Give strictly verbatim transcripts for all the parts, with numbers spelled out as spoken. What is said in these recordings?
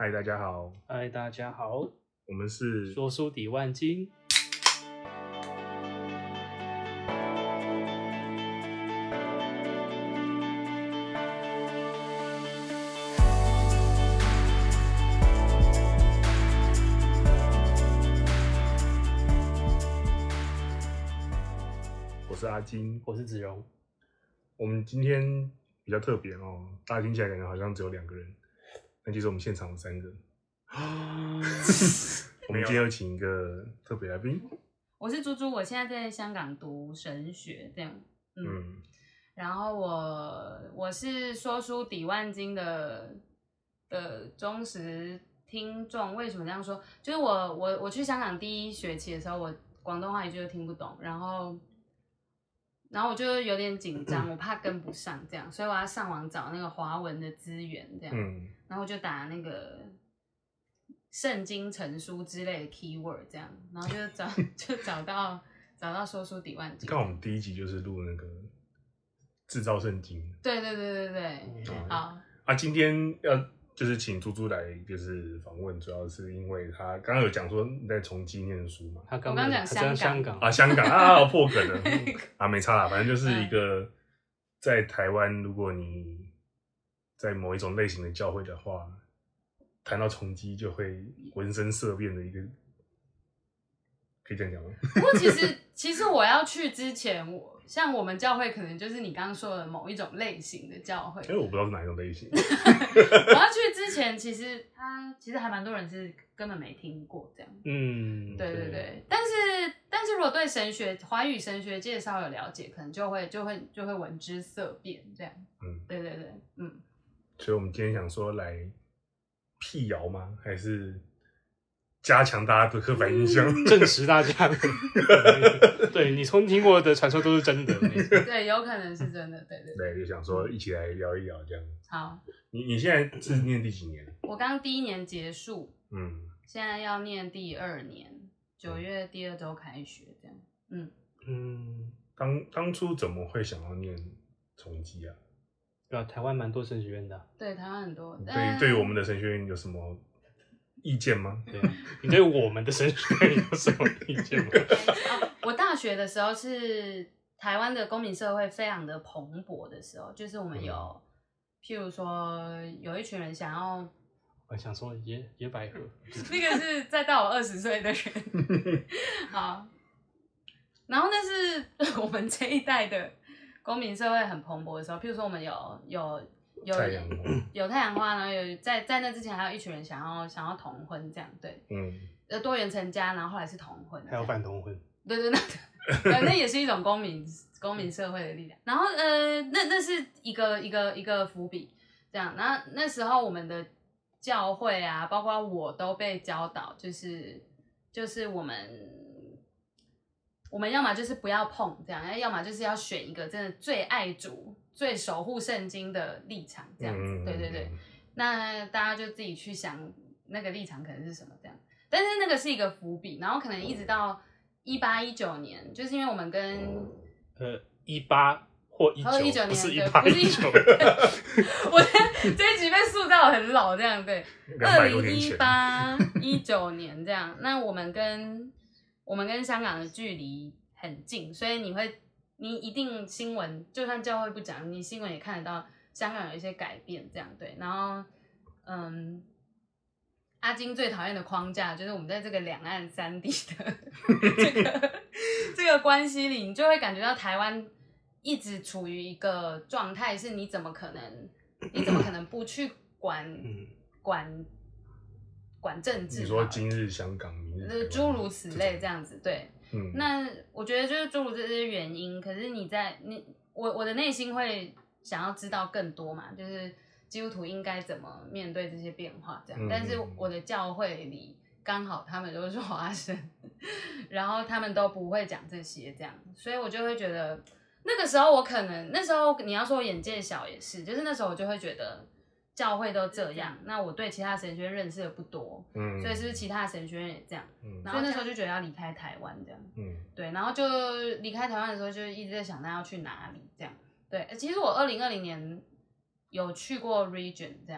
嗨，大家好。 嗨，大家好。 我们是说书抵万金。 我是阿金， 我是子荣。 我们今天比较特别哦，大家听起来感觉好像只有两个人，但其实我们现场有三个。我们今天有请一个特别来宾。 我是猪猪，我现在在香港读神学，这样，嗯，嗯然后我我是说书抵万金的的忠实听众。为什么这样说？就是我我我去香港第一学期的时候，我广东话一句都听不懂，然后然后我就有点紧张，我怕跟不上这样，所以我要上网找那个华文的资源这样，嗯、然后我就打那个圣经成书之类的 keyword 这样，然后就找就找到找到说书抵万金。 刚好我们第一集就是录那个制造圣经。 对对对对对，嗯、好啊，今天要就是请猪猪来就是访问，主要是因为他刚刚有讲说你在崇基念书嘛。 他刚我刚讲香香港啊，香港啊，好破梗了啊，没差啦，反正就是一个在台湾，如果你在某一种类型的教会的话。谈到崇基就会浑身色变的一个，可以这样讲吗？ 不过其实其实我要去之前，我像我们教会可能就是你刚刚说的某一种类型的教会， 因为我不知道是哪一种类型。 我要去之前，其实他其实还蛮多人是根本没听过这样。嗯，对对对。但是但是如果对神学华语神学界稍有了解，可能就会就会就会闻之色变这样。嗯，对对对，嗯。 所以我们今天想说来。辟谣吗？还是加强大家的刻板印象， 嗯、证实大家的？对，你从听过的传说都是真的。 对，有可能是真的。对对对, 对，就想说一起来聊一聊这样。 好， 你你现在是念第几年？ 我刚第一年结束，嗯，现在要念第二年，九月第二周开学这样。嗯嗯，当当初怎么会想要念崇基啊？ 对啊，台湾蛮多神学院的、啊。 对，台湾很多。 对，对于我们的神学院有什么意见吗？ 对，你对我们的神学院有什么意见吗？ 我大学的时候是台湾的公民社会非常的蓬勃的时候，就是我们有，嗯、譬如说有一群人想要， 我想说野野百合， 那个是再到我二十岁的人。好，然后那是我们这一代的。公民社会很蓬勃的时候，譬如说我们有有有太阳花， 有太阳花，然后有在在那之前还有一群人想要想要同婚这样，对，嗯，呃多元成家，然后后来是同婚， 还有反同婚， 对对那那也是一种公民公民社会的力量。然后呃那那是一个一个一个伏笔，这样，然后那时候我们的教会啊，包括我都被教导，就是就是我们。我们要么就是不要碰这样，要么就是要选一个真的最爱主、最守护圣经的立场这样子。嗯、对对对，那大家就自己去想那个立场可能是什么这样。但是那个是一个伏笔，然后可能一直到一八一九年，就是因为我们跟呃一八或一九， 一九年不是一八一九。 我这一集被塑造很老这样，对，二零一八一九年这样。那我们跟我们跟香港的距离很近，所以你会，你一定新闻，就算教会不讲，你新闻也看得到香港有一些改变，这样对。然后，嗯，阿金最讨厌的框架就是我们在这个两岸三地的这个这个关系里，你就会感觉到台湾一直处于一个状态，是你怎么可能，你怎么可能不去管管？管政治， 你说今日香港，明日诸如此类这样子，对，嗯，那我觉得就是诸如这些原因，可是你在你我我的内心会想要知道更多嘛，就是基督徒应该怎么面对这些变化这样，嗯、但是我的教会里刚好他们都是华神，然后他们都不会讲这些这样，所以我就会觉得那个时候我可能那时候你要说我眼界小也是，就是那时候我就会觉得。教会都这样，那我对其他神学院认识的不多，嗯，所以是不是其他神学院也这样？嗯，所以那时候就觉得要离开台湾这样，嗯，对，然后就离开台湾的时候就一直在想，那要去哪里这样？对，其实我二零二零年有去过 region 这样，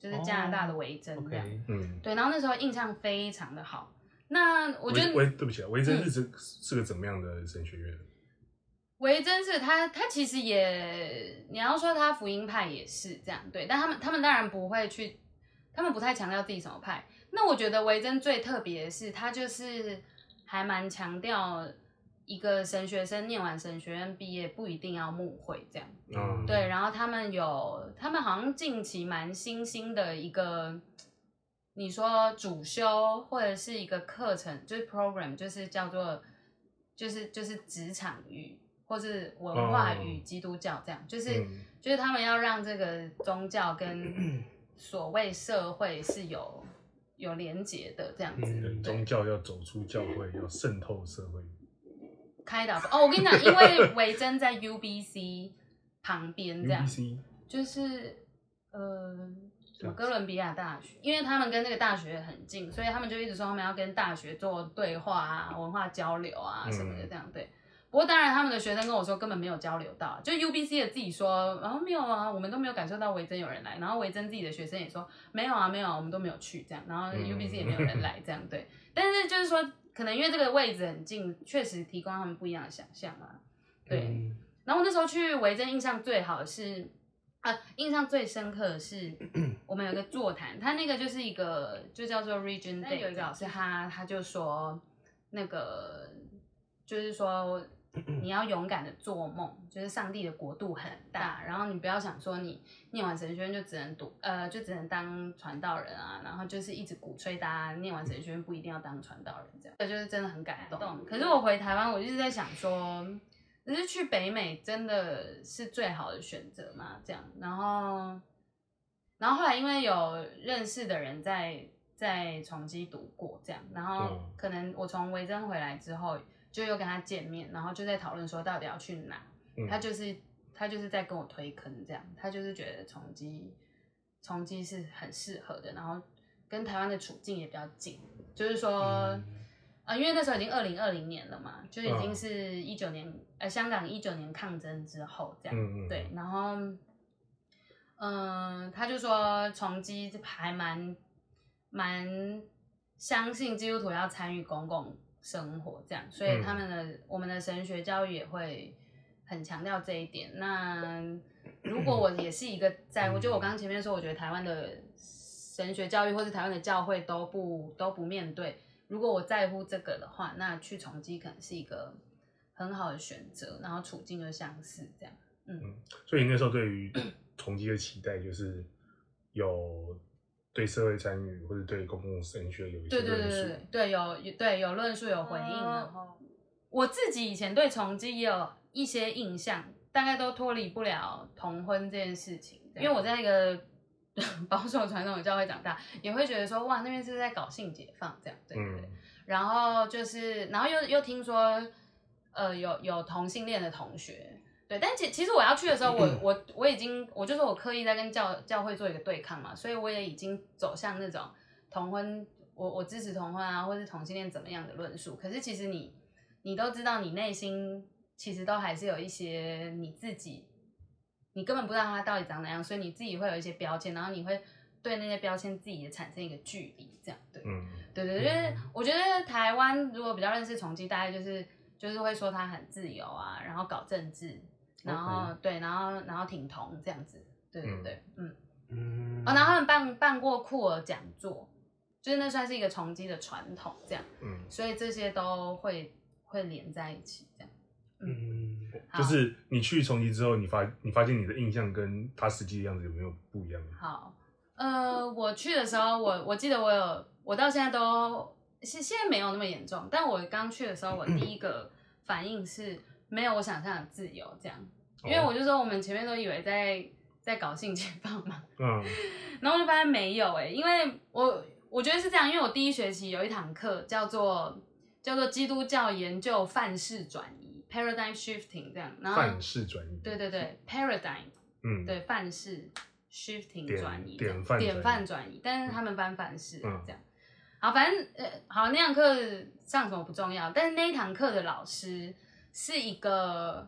就是加拿大的维珍这样。 哦 okay、 嗯， 对，然后那时候印象非常的好。那我觉得， 维对不起啊，维珍是、嗯、是个怎么样的神学院？ 维珍是他，他其实也，你要说他福音派也是这样，对，但他们他们当然不会去，他们不太强调自己什么派。那我觉得维珍最特别的是，他就是还蛮强调一个神学生念完神学院毕业不一定要牧会这样， 嗯， 对，然后他们有，他们好像近期蛮新兴的一个，你说主修或者是一个课程，就是 program， 就是叫做，就是就是职场与或是文化与基督教这样，哦、就是、嗯、就是他们要让这个宗教跟所谓社会是有有连结的这样子。 嗯、宗教要走出教会，要渗透社会。 开导哦，我跟你讲，因为维珍在 U B C 旁边这样 ，U B C 就是呃什么哥伦比亚大学，因为他们跟那个大学很近，所以他们就一直说他们要跟大学做对话啊、文化交流啊什么的这样对。不过当然，他们的学生跟我说根本没有交流到，就 U B C 的自己说，然后没有啊，我们都没有感受到维珍有人来，然后维珍自己的学生也说没有啊，没有啊，我们都没有去这样，然后 U B C 也没有人来这样对。但是就是说，可能因为这个位置很近，确实提供他们不一样的想象啊，对。嗯、然后我那时候去维珍，印象最好的是，啊，印象最深刻的是，我们有个座谈，他那个就是一个就叫做 Region Day， 有一个老师他他就说，那个就是说。你要勇敢的做梦，就是上帝的国度很大，然后你不要想说你念完神学院就只能读，呃，就只能当传道人啊，然后就是一直鼓吹大家念完神学院不一定要当传道人这样，这就是真的很感动。可是我回台湾，我就是在想说，可是去北美真的是最好的选择嘛？这样，然后，然后后来因为有认识的人在在崇基读过这样，然后可能我从维珍回来之后。就又跟他见面，然后就在讨论说到底要去哪。嗯、他就是他就是在跟我推坑这样，他就是觉得崇基崇基是很适合的，然后跟台湾的处境也比较近，就是说，嗯、呃，因为那时候已经二零二零年了嘛，就已经是一九年，呃，香港一九年抗争之后这样，嗯、对，然后，嗯、呃，他就说崇基还蛮蛮相信基督徒要参与公共。生活这样，所以他们的、嗯、我们的神学教育也会很强调这一点。那如果我也是一个在，我觉得我刚刚前面说，我觉得台湾的神学教育或是台湾的教会都不都不面对。如果我在乎这个的话，那去崇基可能是一个很好的选择，然后处境又相似这样。嗯，嗯所以那时候对于崇基的期待就是有。对社会参与或者对公共神学有一些论述， 对对对对对，有对有论述有回应，然后我自己以前对崇基也有一些印象，大概都脱离不了同婚这件事情，因为我在那个保守传统的教会长大，也会觉得说哇那边是在搞性解放这样，对对对，嗯、然后就是然后又又听说呃有有同性恋的同学。对，但其其实我要去的时候，我我我已经，我就说我刻意在跟教教会做一个对抗嘛，所以我也已经走向那种同婚，我我支持同婚啊，或是同性恋怎么样的论述。可是其实你你都知道，你内心其实都还是有一些你自己，你根本不知道它到底长哪样，所以你自己会有一些标签，然后你会对那些标签自己也产生一个距离，这样对，嗯、对对对，就是我觉得台湾如果比较认识崇基，大概就是就是会说他很自由啊，然后搞政治。然后、okay. 对，然后然后挺同这样子，对对对，嗯嗯，哦，然后他们办办过酷儿讲座，就是那算是一个崇基的传统这样，嗯，所以这些都会会连在一起这样， 嗯，就是你去崇基之后，你发你发现你的印象跟他实际的样子有没有不一样？ 好，呃，我去的时候，我我记得我有，我到现在都现现在没有那么严重，但我刚去的时候，我第一个反应是。没有我想象的自由，这样，因为我就说我们前面都以为在在搞性解放嘛，嗯，然后我就发现没有哎、欸，因为我我觉得是这样，因为我第一学期有一堂课叫做叫做基督教研究范式转移 （paradigm shifting） 这样，然后范式转移， 对对对 ，paradigm， 嗯，对范式 shifting 转移，典范典范转移，但是他们翻范式、嗯、这样。好，反正呃，好那堂课上什么不重要，但是那一堂课的老师。是一个，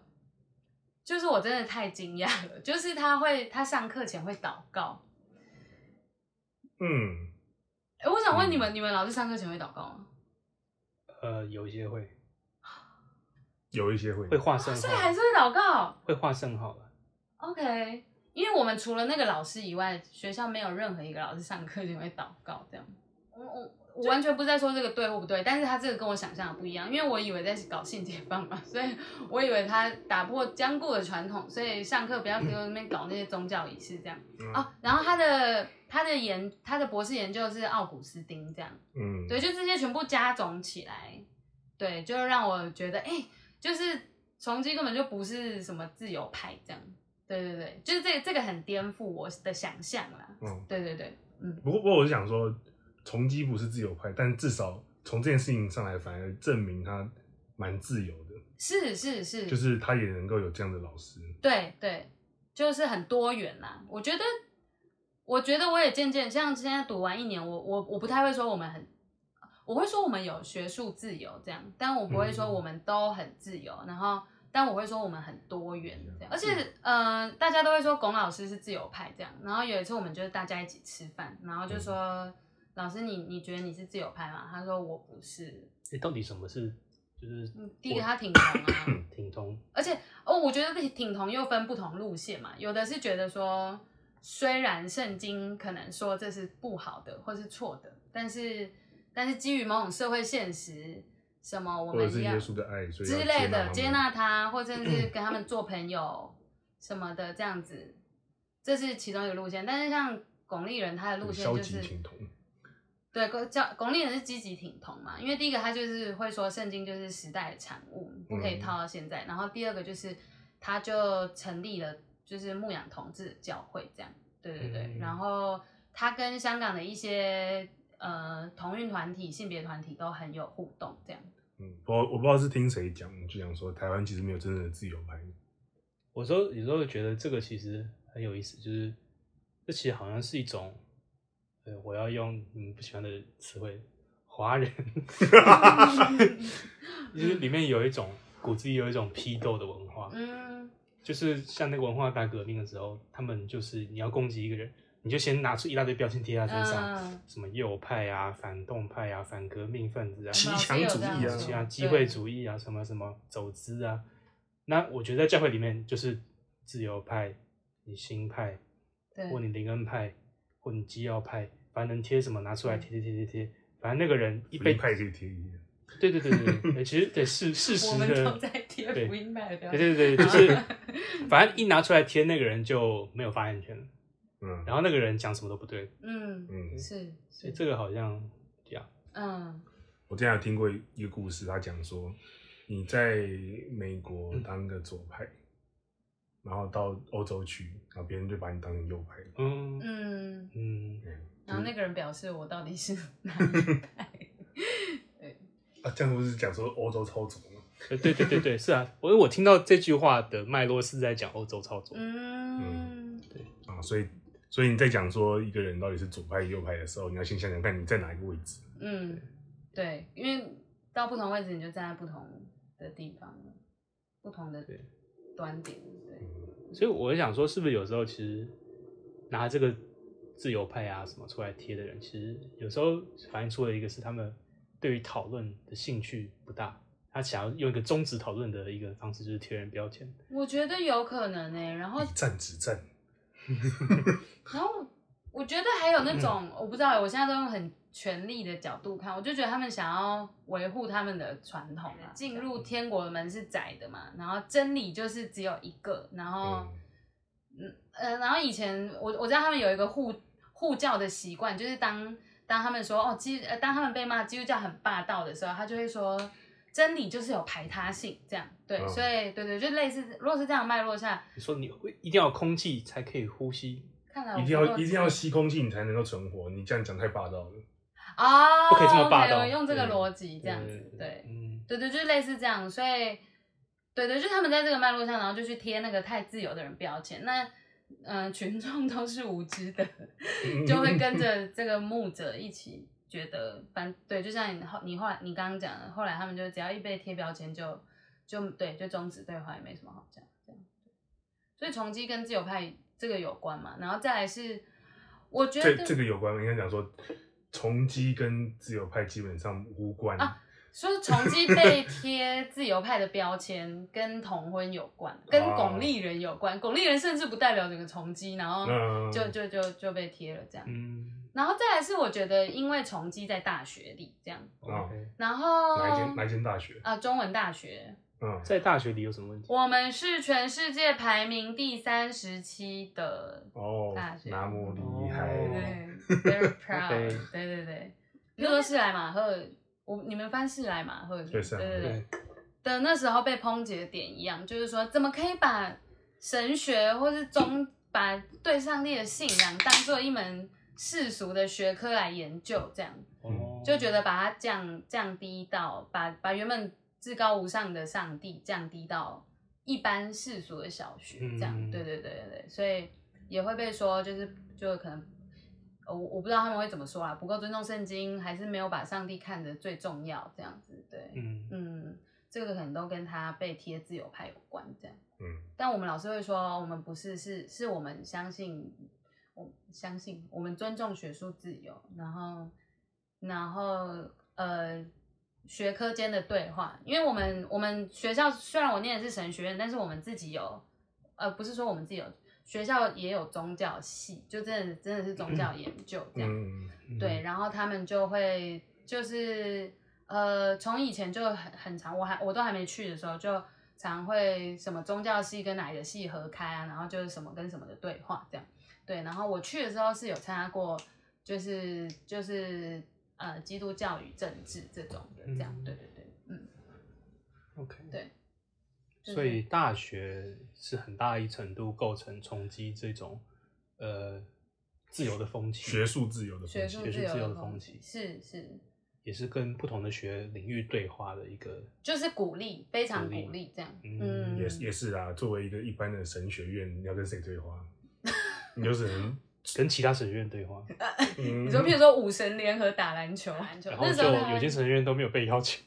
就是我真的太惊讶了，就是他会，他上课前会祷告， 嗯， 哎、欸，我想问你们，嗯、你们老师上课前会祷告吗？ 呃，有一些会， 有一些会， 会画圣号， 所以还是会祷告， 会画圣号了。 OK， 因为我们除了那个老师以外，学校没有任何一个老师上课前会祷告这样。我我我完全不是在说这个对或不对，但是他这个跟我想象的不一样，因为我以为在搞性解放嘛，所以我以为他打破僵固的传统，所以上课不要给我那边搞那些宗教仪式这样。嗯、哦，然后他的他的研他的博士研究是奥古斯丁这样，嗯，对，就这些全部加总起来，对，就让我觉得，哎、欸，就是崇基根本就不是什么自由派这样，对对对，就是这个这个很颠覆我的想象啦，嗯，对对对，嗯。 不过不过我是想说。崇基不是自由派，但至少从这件事情上来，反而证明他蛮自由的。 是是是， 就是他也能够有这样的老师。 对对，就是很多元啦。我觉得，我觉得我也渐渐像现在读完一年，我我我不太会说我们很，我会说我们有学术自由这样，但我不会说我们都很自由。嗯、然后，但我会说我们很多元这样。而且，呃，大家都会说龚老师是自由派这样。然后有一次我们就是大家一起吃饭，然后就说。嗯老师你，你你觉得你是自由派吗？他说我不是。 哎、欸，到底什么是就是？ 第一个他挺同啊， 挺同。 而且哦，我觉得挺同又分不同路线嘛。有的是觉得说，虽然圣经可能说这是不好的或是错的，但是但是基于某种社会现实，什么我们或者是耶稣的爱所以之类的接纳他，或者是跟他们做朋友什么的这样子，这是其中一个路线。但是像巩立人他的路线就是。对，叫巩立人是积极挺同嘛，因为第一个他就是会说圣经就是时代的产物，不可以套到现在。嗯、然后第二个就是他就成立了就是牧养同志教会这样，对对对。嗯、然后他跟香港的一些呃同运团体、性别团体都很有互动这样。 嗯，我我不知道是听谁讲，就讲说台湾其实没有真正的自由派。 我说有时候觉得这个其实很有意思，就是这其实好像是一种。对，我要用你们不喜欢的词汇，华人，就是里面有一种骨子里有一种批斗的文化，嗯，就是像那个文化大革命的时候，他们就是你要攻击一个人，你就先拿出一大堆标签贴在身上，嗯、什么右派啊、反动派啊、反革命分子啊、 骑墙主义啊、 其他机会主义啊、什么什么走资啊，那我觉得在教会里面就是自由派、你新派，或你灵恩派。或你基要派，反正能贴什么拿出来贴贴贴贴贴，反正那个人一被派可以贴一下。 对对对对对，其实对事事实的， 我们都在贴福音派的标签。 对对对，就是反正一拿出来贴，那个人就没有发言权了。嗯，然后那个人讲什么都不对。 嗯嗯，是， 所以这个好像这样。 嗯， 我之前有听过一个故事，他讲说你在美国当个左派。嗯然后到欧洲去，然后别人就把你当成右派。 嗯嗯嗯。然后那个人表示我到底是哪一派？对。 啊，这样不是讲说欧洲超左吗？ 对对对对，是啊。我我听到这句话的脉络是在讲欧洲超左。 嗯。 对啊，所以所以你在讲说一个人到底是左派右派的时候，你要先想想看你在哪一个位置。 嗯，对，因为到不同位置你就站在不同的地方，不同的端点。 所以我想说，是不是有时候其实拿这个自由派啊什么出来贴的人，其实有时候反映出了一个是他们对于讨论的兴趣不大，他想要用一个终止讨论的一个方式，就是贴人标签。 我觉得有可能诶、欸，然后以战止战。 然后我觉得还有那种、嗯、我不知道，我现在都用很权力的角度看，我就觉得他们想要维护他们的传统啊，进入天国的门是窄的嘛，然后真理就是只有一个，然后嗯呃，然后以前我我知道他们有一个护护教的习惯，就是当当他们说哦基呃当他们被骂基督教很霸道的时候，他就会说真理就是有排他性，这样对，哦、所以对对，就类似，如果是这样脉络下， 你说你会一定要有空气才可以呼吸， 看来一定要一定要吸空气你才能够存活，你这样讲太霸道了。 哦， 不可以这么霸道， okay, 用这个逻辑这样子，对，对，嗯，对对，就是类似这样，所以，对对，就他们在这个脉络上，然后就去贴那个太自由的人标签，那，嗯、呃，群众都是无知的，就会跟着这个牧者一起觉得，反对，就像你后你后来你刚刚讲的，后来他们就只要一被贴标签就，就就对，就终止对话，也没什么好讲，这样，所以崇基跟自由派这个有关嘛，然后再来是。 我觉得这这个有关，应该讲说崇基跟自由派基本上无关啊。所以崇基被贴自由派的标签，跟同婚有关，跟巩俐人有关。巩俐人甚至不代表整个崇基，然后就、嗯、就就就被贴了这样。嗯，然后再来是我觉得，因为崇基在大学里这样， 哦、 然后哪一间哪一间大学啊？中文大学。 嗯，在大学里有什么问题？ 我们是全世界排名第三十七的大学， 哦，那么厉害， 对 ，very proud， 对对对，比如说史莱马赫。我你们翻史莱马赫对对对的那时候被抨击的点一样，就是说怎么可以把神学或是宗把对上帝的信仰当做一门世俗的学科来研究，这样，嗯、就觉得把它降降低到把把原本至高无上的上帝降低到一般世俗的小学，这样，嗯、对对对对对，所以也会被说就是就可能。我我不知道他们会怎么说啦，不够尊重圣经，还是没有把上帝看得最重要这样子，对，嗯嗯，这个可能都跟他被贴自由派有关这样，嗯，但我们老师会说，我们不是是是我们相信，我相信我们尊重学术自由，然后然后呃学科间的对话，因为我们我们学校虽然我念的是神学院，但是我们自己有，呃不是说我们自己有。学校也有宗教系，就真的真的是宗教研究这样，嗯嗯、对，然后他们就会就是呃，从以前就很很长，我还我都还没去的时候，就常会什么宗教系跟哪个系合开啊，然后就是什么跟什么的对话这样，对，然后我去的时候是有参加过，就是就是呃基督教与政治这种的这样，嗯、对对对，嗯 ，OK， 对。 所以大学是很大一程度构成崇基这种呃自由的风气， 学术自由的风气， 学术自由的风气是是， 也是跟不同的学领域对话的一个， 就是鼓励，非常鼓励这样，嗯， 也也是啊。作为一个一般的神学院，你要跟谁对话？你就是能跟其他神学院对话。 你说，譬如说五神联合打篮球， 然后就有些神学院都没有被邀请。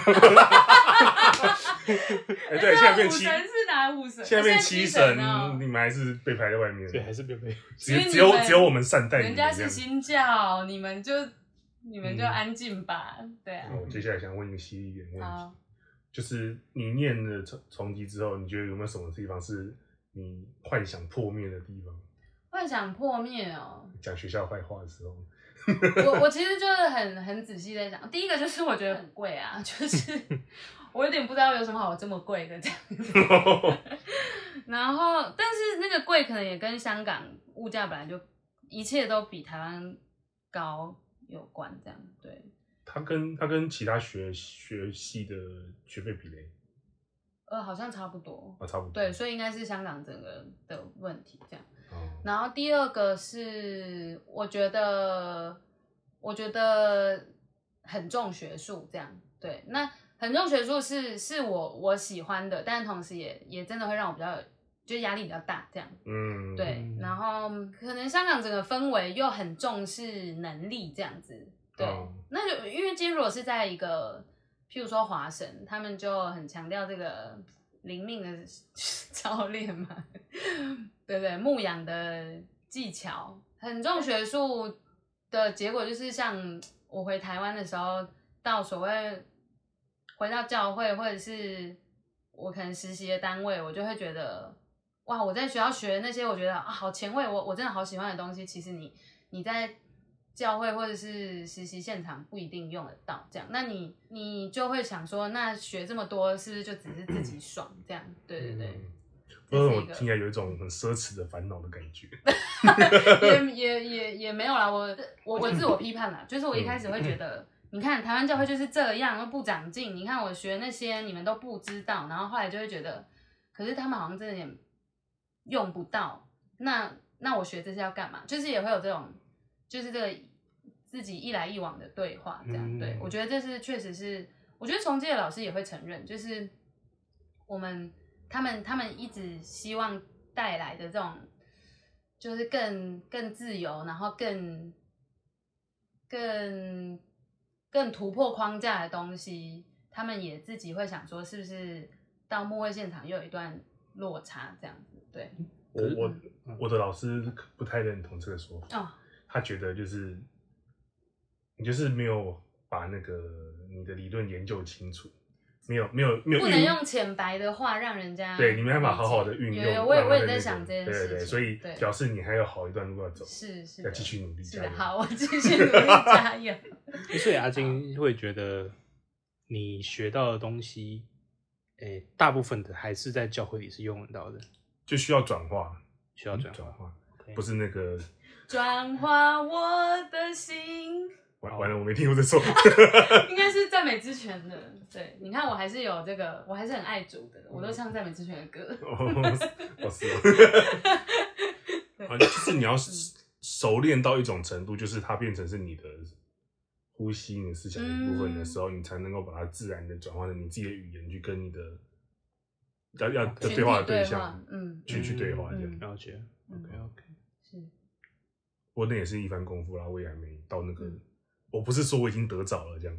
哎，对，现在变七神是哪五神？ 现在变七神，你们还是被排在外面。 对，还是被被。 只只有只有我们善待你们。 人家是新教，你们就你们就安静吧。对啊。 我接下来想问一个犀利一点的问题，就是你念了崇崇基之后，你觉得有没有什么地方是你幻想破灭的地方？ 幻想破灭哦。 讲学校坏话的时候。 我我其实就是很很仔细在讲，第一个就是我觉得很贵啊，就是我有点不知道有什么好这么贵的这样子。然后，但是那个贵可能也跟香港物价本来就一切都比台湾高有关，这样对。 它跟它跟其他学学系的学费比嘞？ 呃，好像差不多。 啊，差不多。 对，所以应该是香港整个的问题这样。然后第二个是，我觉得，我觉得很重学术这样，对，那很重学术是是我我喜欢的，但同时也也真的会让我比较，就压力比较大这样，嗯，对，然后可能香港整个氛围又很重视能力这样子，对，哦、那就因为今天如果是在一个，譬如说华神，他们就很强调这个灵命的操练嘛。对不对？牧养的技巧很重学术的结果，就是像我回台湾的时候，到所谓回到教会，或者是我可能实习的单位，我就会觉得，哇，我在学校学的那些，我觉得啊好前卫，我我真的好喜欢的东西，其实你你在教会或者是实习现场不一定用得到，这样，那你你就会想说，那学这么多是不是就只是自己爽这样？对对对。嗯不是我听起来有一种很奢侈的烦恼的感觉， 也也也也没有啦，我我我自我批判啦，就是我一开始会觉得，你看台湾教会就是这样，都不长进，你看我学那些你们都不知道，然后后来就会觉得，可是他们好像真的也用不到，那那我学这些要干嘛？就是也会有这种，就是这个自己一来一往的对话，这样，对，我觉得这是确实是，我觉得崇基的老师也会承认，就是我们。他们他们一直希望带来的这种，就是更更自由，然后更更更突破框架的东西，他们也自己会想说，是不是到末位现场又有一段落差这样子？对， 我我我的老师不太认同这个说法，哦、 他觉得就是你就是没有把那个你的理论研究清楚。没有没有没有， 不能用浅白的话让人家对你没办法好好的运用。 有有，我也我也在想这件事情。 对对对，所以表示你还有好一段路要走， 是是， 要继续努力加油。 好，我继续努力加油。 所以阿金会觉得你学到的东西，诶，大部分的还是在教会里是用得到的， 就需要转化， 需要转化， 转化，不是那个转化我的心。 完完了，我没听过这首， 应该是赞美之泉的。对，你看我还是有这个，我还是很爱主的，我都唱赞美之泉的歌。 哦，是哦，就是你要熟练到一种程度，就是它变成是你的呼吸、你的思想的一部分的时候，嗯、你才能够把它自然的转化成你自己的语言，去跟你的要要的对话的对象，嗯，去去对话这样。 了解 ，OK OK， 是。 不过那也是一番功夫啦，我也还没到那个。嗯，我不是说我已经得早了这样，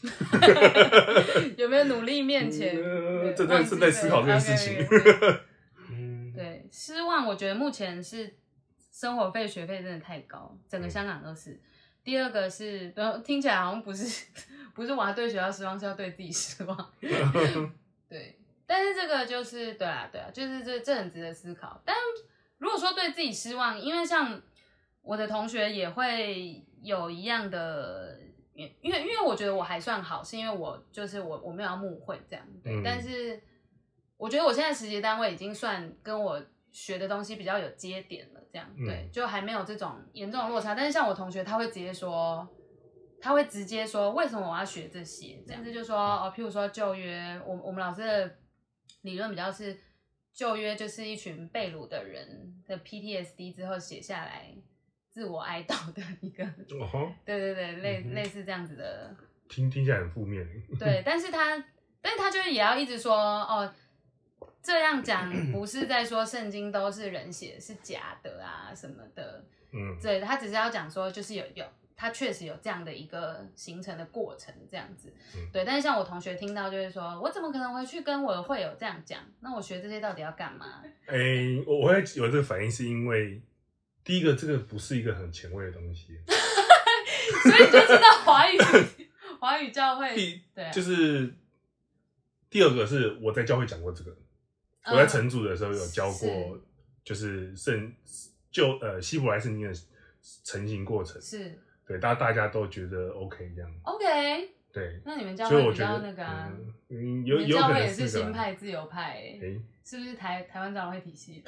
有没有努力面前？ 呃、正在正在思考这件事情。 嗯，对，失望，我觉得目前是生活费、学费真的太高，整个香港都是。嗯、第二个是，听起来好像不是不是我要对学校失望，是要对自己失望。对，但是这个就是对啊对啊，就是这这很值得思考。但如果说对自己失望，因为像我的同学也会有一样的，因为因为我觉得我还算好，是因为我就是我我没有要慕会这样，对。嗯、但是我觉得我现在实习单位已经算跟我学的东西比较有接点了，这样，对，就还没有这种严重的落差。但是像我同学，他会直接说，他会直接说为什么我要学这些，这样子就说哦，譬如说旧约，我我们老师的理论比较是旧约就是一群被掳的人的 P T S D 之后写下来。自我哀悼的一个，哦、对对对，类、嗯、类似这样子的， 听听起来很负面。 对，但是他，但是他就是也要一直说，哦，这样讲不是在说圣经都是人写，是假的啊什么的，嗯，对，他只是要讲说，就是有有，他确实有这样的一个形成的过程，这样子，嗯、对。但是像我同学听到就会说，我怎么可能回去跟我的会友这样讲？那我学这些到底要干嘛？ 哎、欸，我我会有这个反应是因为。第一个，这个不是一个很前卫的东西， 所以你就知道华语华语教会。对、啊， 就是第二个是我在教会讲过这个，嗯、我在晨组的时候有教过，就是圣就呃希伯来圣经的成型过程， 是对， 大大家都觉得 OK 这样 ，OK， 对， 那你们教会比较那个啊， 嗯，有你们教会也是新派自由派、欸，哎、欸。是不是台台湾长老会体系的？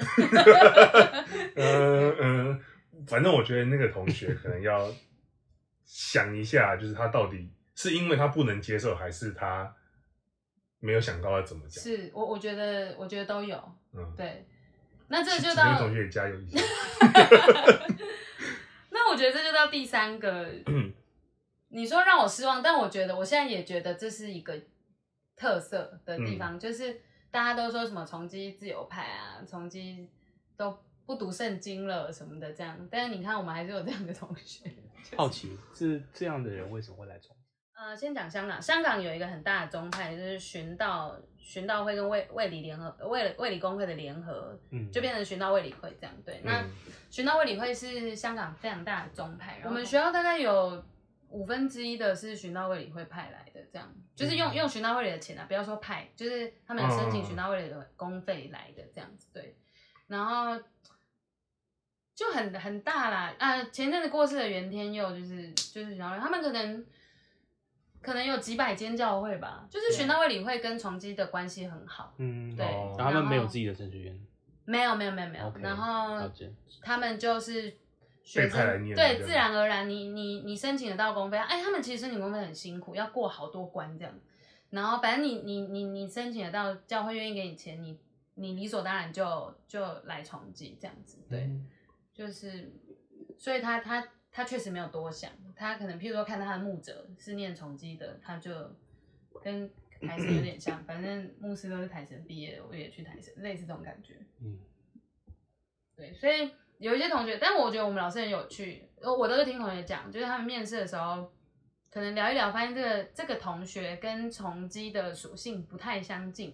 嗯嗯，反正我觉得那个同学可能要想一下，就是他到底是因为他不能接受，还是他没有想到要怎么讲？ 是我我觉得我觉得都有，嗯，对。那这就到那个同学也加油一下。 那我觉得这就到第三个，你说让我失望，但我觉得我现在也觉得这是一个特色的地方，嗯、就是。大家都说什么崇基自由派啊，崇基都不读圣经了什么的这样，但是你看我们还是有这样的同学。 就是、好奇是这样的人为什么会来崇基？ 呃，先讲香港，香港有一个很大的宗派，就是循道循道会跟卫卫理联合卫卫理公会的联合，嗯，就变成循道卫理会这样。对，那循道卫理会是香港非常大的宗派，我们学校大概有五分之一的是循道卫理会派来的，这样就是用、嗯、用循道卫理的钱啊，不要说派，就是他们有申请循道卫理的公费来的这样子，对，然后就很很大啦啊！前阵子过世的袁天佑就是就是循道卫，他们可能可能有几百间教会吧，就是循道卫理会跟崇基的关系很好，嗯，对， 哦、然后他们没有自己的神学院， 没有没有没有没有， okay, 然后他们就是。学生对，自然而然你，你你你申请得到公费，哎，他们其实申请公费很辛苦，要过好多关这样。然后反正你你你你申请得到，教会愿意给你钱，你你理所当然就就来崇基这样子，对，嗯、就是，所以他他他确实没有多想，他可能譬如说看他的牧者是念崇基的，他就跟台神有点像，反正牧师都是台神毕业的，我也去台神，类似这种感觉，嗯，对，所以。有一些同学，但我觉得我们老师很有趣，我都是听同学讲，就是他们面试的时候，可能聊一聊，发现这个这个同学跟崇基的属性不太相近，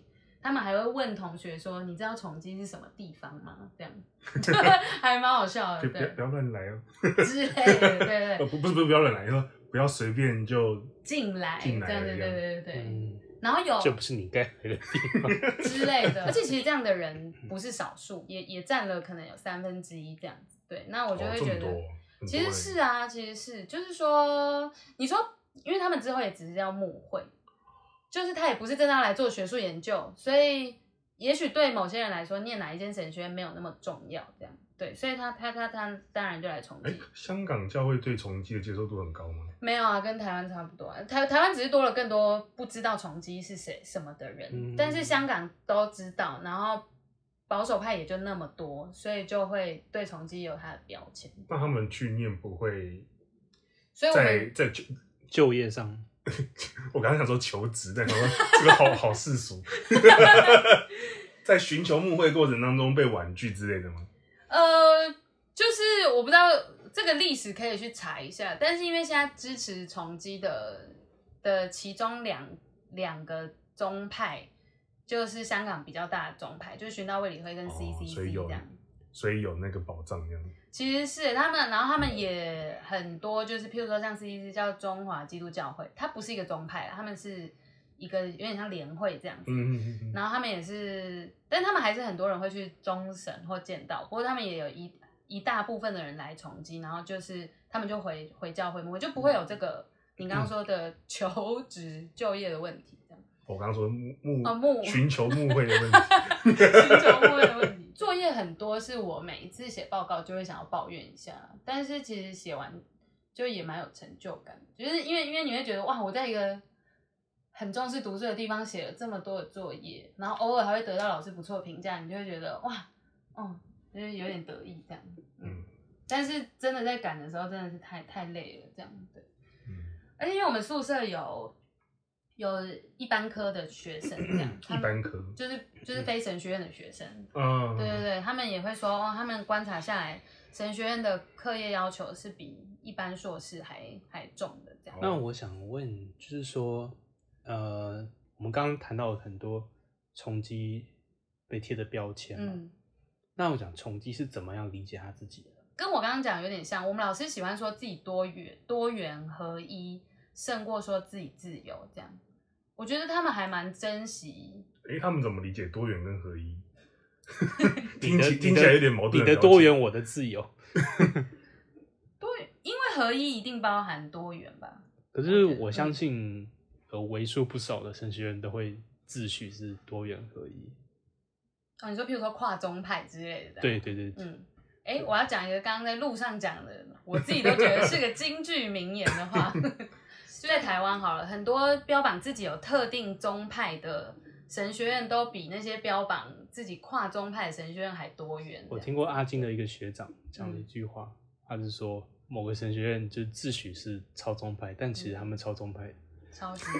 他们还会问同学说：“你知道崇基是什么地方吗？”这样还蛮好笑的。 不要不要乱来哦之类的，对对对。 不不是不是不要乱来，说不要随便就进来， 进来， 这样对对对对对。 嗯， 然后有这不是你该来的地方之类的，而且其实这样的人不是少数，也也占了可能有三分之一这样子。对，那我就会觉得， 哦、 其实是啊，其实是，就是说，你说，因为他们之后也只是要募会。就是他也不是真的要来做学术研究，所以也许对某些人来说，念哪一间神学院没有那么重要，这样对，所以他他他他当然就来崇基。 香港教会对崇基的接受度很高吗？ 没有啊，跟台湾差不多啊。台台湾只是多了更多不知道崇基是谁什么的人，嗯、但是香港都知道，然后保守派也就那么多，所以就会对崇基有他的标签。 那他们去念不会所以我们在在就业上。 我刚刚想说求职，但想说这个好好世俗，在寻求牧会过程当中被婉拒之类的吗？ 呃，就是我不知道这个历史可以去查一下，但是因为现在支持崇基的的其中两两个宗派，就是香港比较大的宗派，就是循道卫理会跟 C C C 这样。 哦所以有那个保障这样。 其实是他们，然后他们也很多，就是譬如说像 C C C 叫中华基督教会，它不是一个宗派啦，他们是一个有点像联会这样子。 嗯嗯嗯。 然后他们也是，但他们还是很多人会去中神或剑道，不过他们也有一一大部分的人来崇基，然后就是他们就回回教会牧会，就不会有这个你刚刚说的求职就业的问题这样。 我刚刚说牧牧哦牧寻求牧会的问题， 寻求牧会的问题。作业很多，是我每一次写报告就会想要抱怨一下，但是其实写完就也蛮有成就感，就是因为因为你会觉得哇，我在一个很重视读书的地方写了这么多的作业，然后偶尔还会得到老师不错的评价，你就会觉得哇，嗯，就是有点得意这样。嗯，但是真的在赶的时候，真的是太太累了，这样对。嗯，而且因为我们宿舍有。有一般科的学生这样， 一般科就是就是非神学院的学生， 嗯， 对对对，他们也会说哦，他们观察下来，神学院的课业要求是比一般硕士还还重的这样。 那我想问，就是说，呃，我们刚刚谈到很多崇基被贴的标签嘛，嗯，那我讲崇基是怎么样理解他自己的？ 跟我刚刚讲有点像，我们老师喜欢说自己多元多元合一。胜过说自己自由这样，我觉得他们还蛮珍惜。 哎、欸，他们怎么理解多元跟合一？听起听起来有点矛盾。 你的多元，我的自由。 多元，因为合一一定包含多元吧？ 可是我相信，有为数不少的神学院都会自诩是多元合一。 哦，你说譬如说跨宗派之类的。 对对对， 嗯。哎、欸，我要讲一个刚刚在路上讲的，我自己都觉得是个金句名言的话。就在台湾好了，很多标榜自己有特定宗派的神学院，都比那些标榜自己跨宗派的神学院还多元。 我听过阿金的一个学长讲了一句话，嗯、他是说某个神学院就自诩是超宗派，但其实他们超宗派。 超级。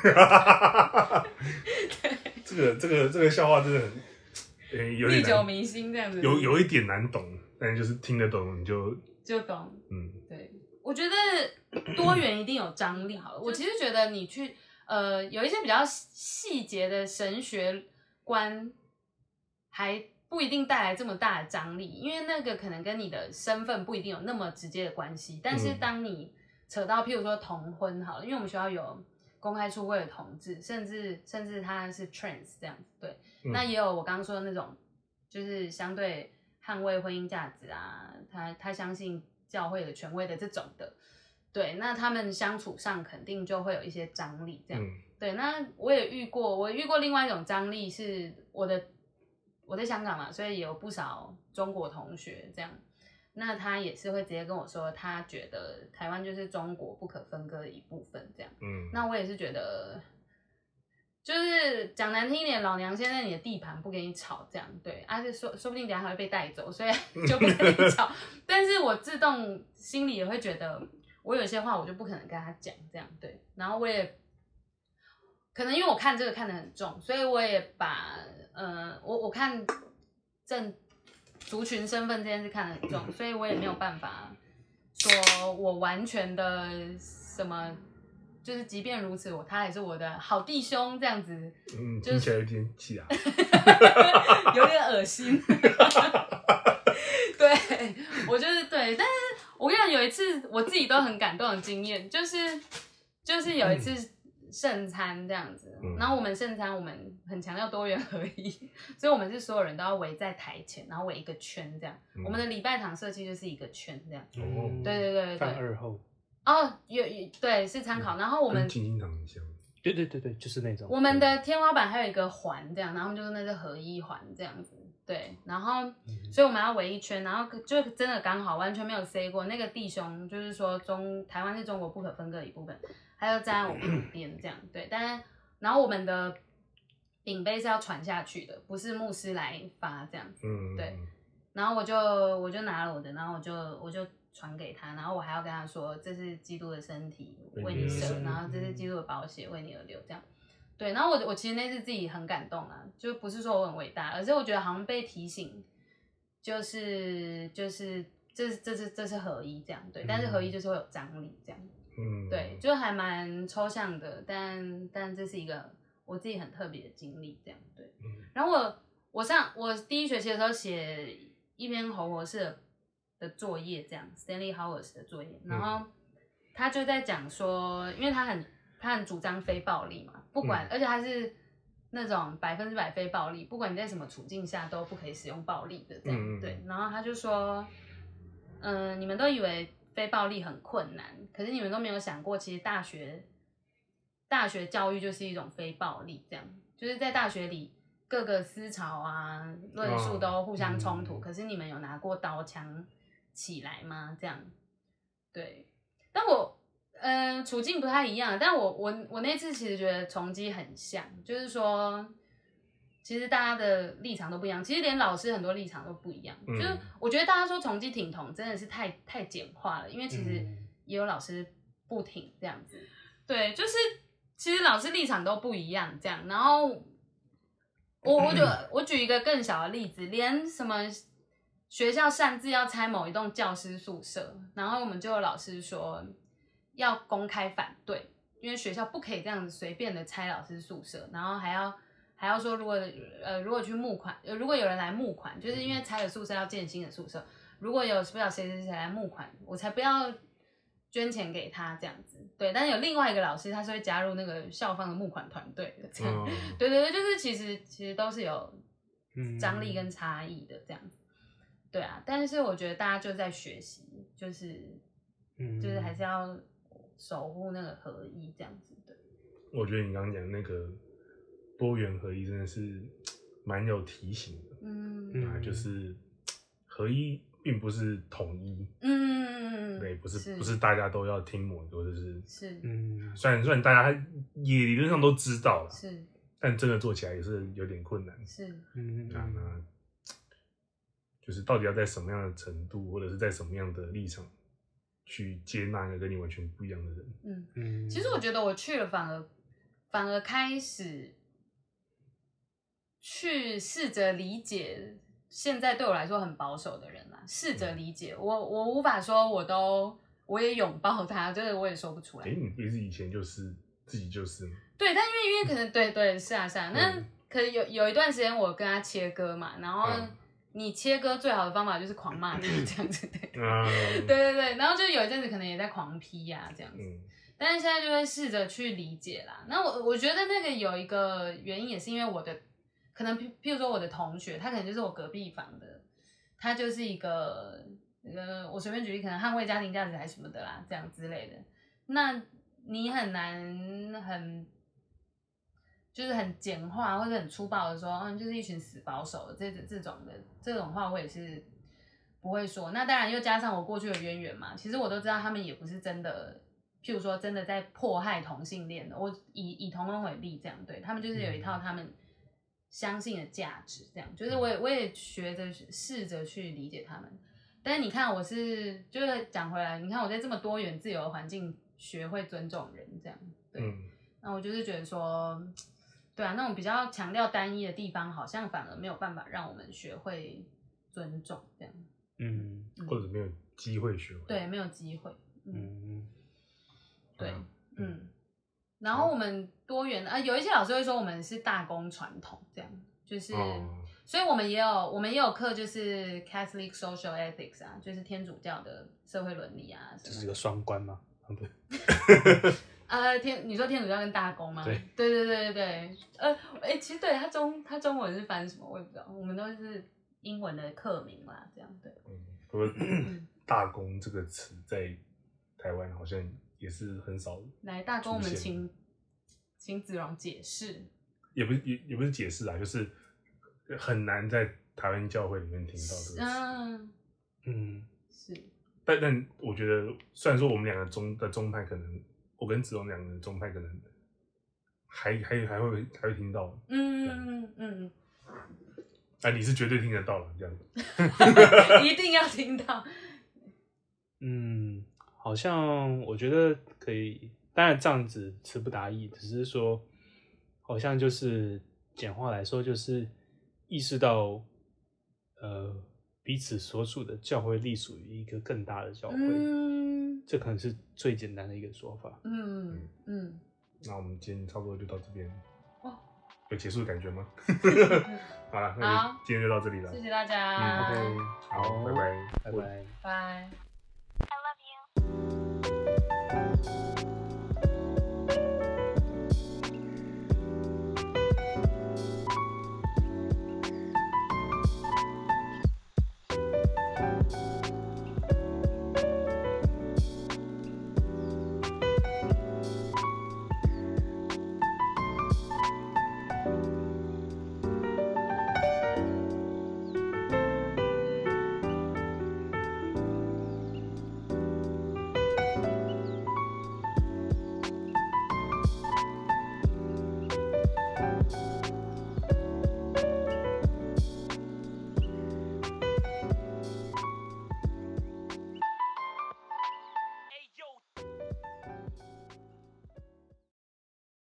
这个这个这个笑话真的很，欸、有点历久弥新这样子， 有有一点难懂，但就是听得懂你就就懂。 嗯， 对。我觉得多元一定有张力。好了，我其实觉得你去呃有一些比较细节的神学观，还不一定带来这么大的张力，因为那个可能跟你的身份不一定有那么直接的关系。但是当你扯到譬如说同婚好了，因为我们学校有公开出柜的同志，甚至甚至他是 trans 这样子，对，嗯、那也有我刚刚说的那种，就是相对捍卫婚姻价值啊，他他相信。教会的权威的这种的，对，那他们相处上肯定就会有一些张力，这样，嗯、对。那我也遇过，我遇过另外一种张力是我的，我在香港嘛，所以有不少中国同学这样，那他也是会直接跟我说，他觉得台湾就是中国不可分割的一部分，这样，嗯，那我也是觉得。就是讲难听一点，老娘现在你的地盘不给你吵，这样对，啊，说说不定等一下还会被带走，所以就不跟你吵。但是我自动心里也会觉得，我有些话我就不可能跟他讲，这样对。然后我也可能因为我看这个看得很重，所以我也把呃，我我看正族群身份这件事看得很重，所以我也没有办法说我完全的什么。 就是即便如此，我他还是我的好弟兄这样子。 嗯， 就是听起来有点气啊， 有点恶心。对，我就是对，但是我跟你讲，有一次我自己都很感动的经验，就是就是有一次圣餐这样子， 嗯、 然后我们圣餐我们很强调多元合一，所以我们是所有人都要围在台前，然后围一个圈这样。嗯、我们的礼拜堂设计就是一个圈这样。 哦， 对对对对。 放二后。 哦，有有对是参考，然后我们跟金金堂很像。 对对对对，就是那种。 我们的天花板还有一个环这样，然后就是那是合一环这样子。对，然后，所以我们要围一圈，然后就真的刚好完全没有 say 过。那个弟兄就是说中台湾是中国不可分割的一部分，他就站在我旁边这样。对，但是然后我们的饼杯是要传下去的，不是牧师来发这样子。嗯，对。然后我就我就拿了我的，然后我就我就传给他，然后我还要跟他说，这是基督的身体为你舍，然后这是基督的宝血为你而流这样。对，然后我我其实那次自己很感动啊，就不是说我很伟大，而是我觉得好像被提醒，就是就是这这这这是合一这样，对，但是合一就是会有张力这样，嗯，对，就还蛮抽象的，但但这是一个我自己很特别的经历这样，对，然后我我上我第一学期的时候写一篇侯博士的作业这样 ，Stanley Howard 的作业，然后他就在讲说，因为他很。他很主张非暴力嘛，不管，嗯、而且他是那种百分之百非暴力，不管你在什么处境下都不可以使用暴力的这样，嗯、对。然后他就说，嗯、呃，你们都以为非暴力很困难，可是你们都没有想过，其实大学大学教育就是一种非暴力，这样，就是在大学里各个思潮啊、论述都互相冲突，哦嗯、可是你们有拿过刀枪起来吗？这样，对。但我。嗯、呃，处境不太一样，但我我我那次其实觉得崇基很像，就是说，其实大家的立场都不一样，其实连老师很多立场都不一样。嗯、就是我觉得大家说崇基挺同真的是太太简化了，因为其实也有老师不挺这样子。对，就是其实老师立场都不一样这样。然后我我就我举一个更小的例子，连什么学校擅自要拆某一栋教师宿舍，然后我们就有老师说。要公开反对，因为学校不可以这样子随便的拆老师宿舍，然后还要还要说，如果呃如果去募款，呃如果有人来募款，就是因为拆了宿舍要建新的宿舍，如果有不知道谁谁谁来募款，我才不要捐钱给他这样子。对，但是有另外一个老师，他是会加入那个校方的募款团队的这样。哦、对对对，就是其实其实都是有张力跟差异的这样子。对啊，但是我觉得大家就在学习，就是就是还是要。守护那个合一这样子的， 我觉得你刚刚讲那个多元合一真的是蛮有提醒的，嗯，啊，就是合一并不是统一，嗯，对，不是, 是不是大家都要听某个，就是是，嗯，虽然虽然大家也理论上都知道了，是，但真的做起来也是有点困难，是，嗯，啊，那就是到底要在什么样的程度，或者是在什么样的立场。去接纳一个跟你完全不一样的人。 嗯嗯，其实我觉得我去了，反而反而开始去试着理解现在对我来说很保守的人啦，试着理解。我我无法说我都我也拥抱他，就是我也说不出来。 哎、欸，你不是以前就是自己就是吗？ 对，但因为因为可能对对是啊是啊，那、嗯、可能有有一段时间我跟他切割嘛，然后。嗯你切割最好的方法就是狂骂他这样子，对，对对对，然后就有一阵子可能也在狂批呀、啊、这样子，嗯、但是现在就会試着去理解啦。那我我觉得那个有一个原因也是因為我的可能譬譬如說我的同學，他可能就是我隔壁房的，他就是一個呃我隨便舉例，可能捍衛家庭價值還是什麼的啦，這樣之類的。那你很難很。就是很簡化或者很粗暴的說，嗯，就是一群死保守的這這種的這種話，我也是不會說。那當然又加上我過去的淵源嘛，其實我都知道他們也不是真的，譬如說真的在迫害同性戀的。我以以同婚為例，這樣對他們就是有一套他們相信的價值，這樣就是我也我也學着試着去理解他們。但是你看我是就是講回來，你看我在這麼多元自由的環境學會尊重人，這樣對。嗯、那我就是覺得說。對啊，那種比較強調單一的地方，好像反而沒有辦法讓我們學會尊重，這樣。 嗯，或者沒有機會學會。 對，沒有機會。嗯，對， 啊、 嗯。 然后我们多元啊，有一些老师会说我们是大公传统，这样就是， 哦、 所以我们也有我们也有课，就是 Catholic Social Ethics 啊，就是天主教的社会伦理啊， 这是个双关吗？啊不， 呃天，你说天主教跟大公吗？ 对， 对对对对对，呃，哎，其实对他中他中文是翻什么我也不知道，我们都是英文的课名啦，这样对。 嗯，不过大公这个词在台湾好像也是很少。 来，大公，我们请请子荣解释。也不是也也不是解释啊，就是很难在台湾教会里面听到这个词。嗯嗯， 是。 但但我觉得，虽然说我们两个宗的宗派可能，我跟子荣两个人宗派可能还还还会还会听到。 嗯嗯嗯。 啊，你是绝对听得到了，这样子。 一定要听到。 嗯，好像我觉得可以，当然这样子词不达意，只是说，好像就是简化来说，就是意识到，呃，彼此所属的教会隶属于一个更大的教会，嗯，这可能是最简单的一个说法。 嗯嗯。 那我们今天差不多就到这边。哦，有结束的感觉吗？好了，那就今天就到这里了。 谢谢大家。 嗯 ，OK， 好，拜拜， 拜拜， 拜。I love you.